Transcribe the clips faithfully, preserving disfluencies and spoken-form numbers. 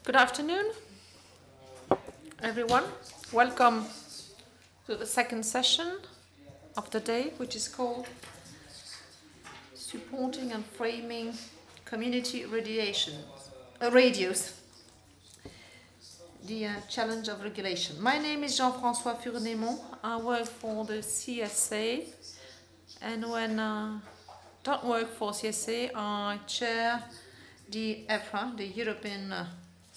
Good afternoon, everyone. Welcome to the second session of the day, which is called Supporting and Framing Community Radiation, uh, Radios, the uh, Challenge of Regulation. My name is Jean-François Furnemont. I work for the C S A, and when I don't work for C S A, I chair the E F R A, the European uh,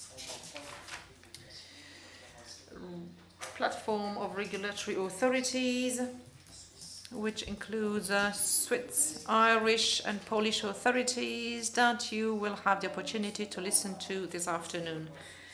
Platform of Regulatory Authorities, which includes uh, Swiss, Irish and Polish authorities that you will have the opportunity to listen to this afternoon.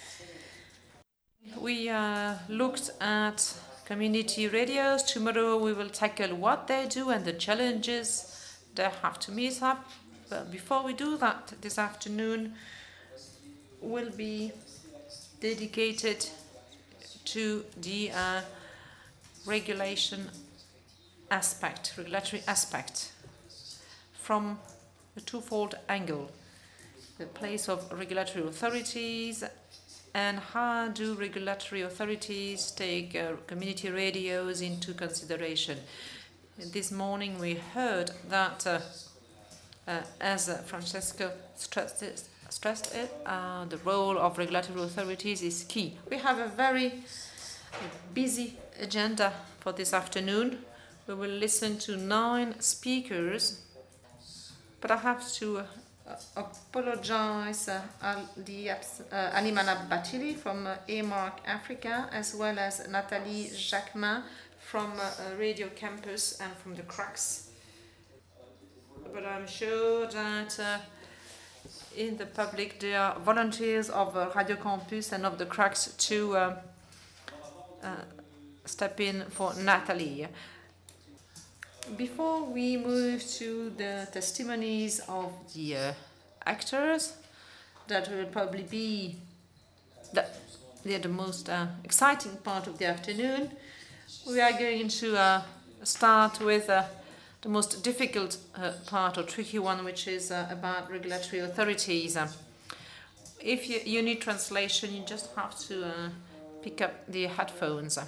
We uh, looked at community radios. Tomorrow we will tackle what they do and the challenges they have to meet up. But before we do that, this afternoon will be dedicated to the uh, regulation aspect, regulatory aspect, from a twofold angle: the place of regulatory authorities and how do regulatory authorities take uh, community radios into consideration. This morning we heard that, uh, uh, as uh, Francesco stressed it, stressed it uh, the role of regulatory authorities is key. We have a very busy agenda for this afternoon. We will listen to nine speakers, but I have to uh, apologize uh, al the abs uh, Alimana Batili from uh, A-Mark Africa, as well as Nathalie Jacquemin from uh, Radio Campus and from the Cracks. But I'm sure that uh, in the public there are volunteers of uh, Radio Campus and of the Cracks to uh, uh, step in for Nathalie. Before we move to the testimonies of the uh, actors, that will probably be the, they're the most uh, exciting part of the afternoon, we are going to uh, start with uh, the most difficult uh, part or tricky one, which is uh, about regulatory authorities. Uh, if you, you need translation, you just have to uh, pick up the headphones.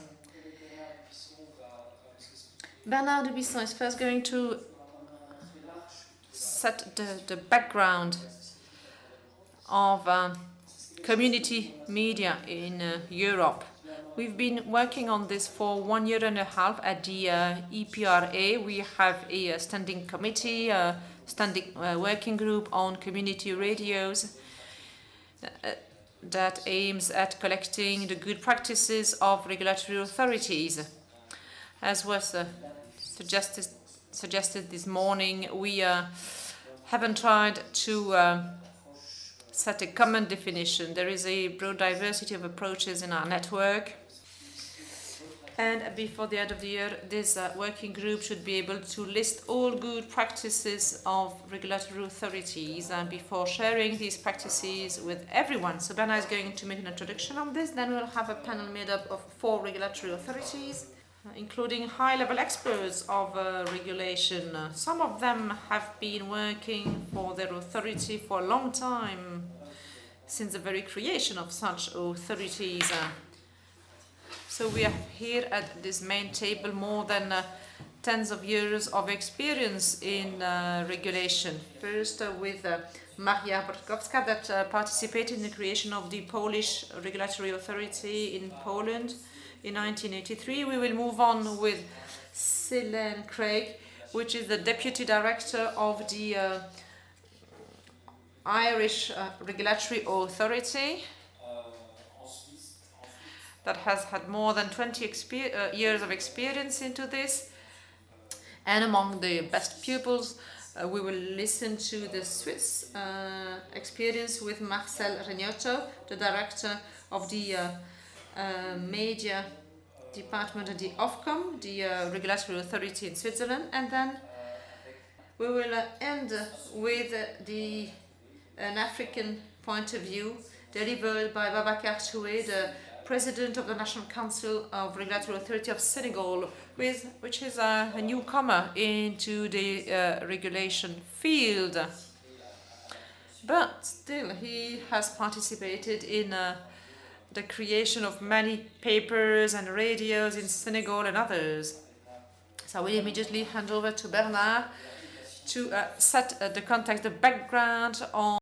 Bernard Dubuisson is first going to set the, the background of uh, community media in uh, Europe. We've been working on this for one year and a half at the uh, E P R A. We have a, a standing committee, a standing uh, working group on community radios uh, that aims at collecting the good practices of regulatory authorities. As was uh, suggested, suggested this morning, we uh, haven't tried to uh, set a common definition. There is a broad diversity of approaches in our network. And before the end of the year, this uh, working group should be able to list all good practices of regulatory authorities and before sharing these practices with everyone. So Bernard is going to make an introduction on this. Then we'll have a panel made up of four regulatory authorities, including high-level experts of uh, regulation. Uh, some of them have been working for their authority for a long time, since the very creation of such authorities. Uh, so we are here at this main table more than uh, tens of years of experience in uh, regulation. First uh, with uh, Maria Borkowska, that uh, participated in the creation of the Polish Regulatory Authority in Poland in nineteen eighty-three. We will move on with Selene Craig, which is the Deputy Director of the uh, Irish uh, Regulatory Authority, that has had more than twenty uh, years of experience into this. And among the best pupils, uh, we will listen to the Swiss uh, experience with Marcel Regnotto, the Director of the uh, Uh, media department at the Ofcom, the uh, regulatory authority in Switzerland, and then we will uh, end with uh, the an African point of view delivered by Babacar Touré, the President of the National Council of Regulatory Authority of Senegal, with, which is uh, a newcomer into the uh, regulation field. but still he has participated in uh, the creation of many papers and radios in Senegal and others. So I will immediately hand over to Bernard to uh, set uh, the context, the background on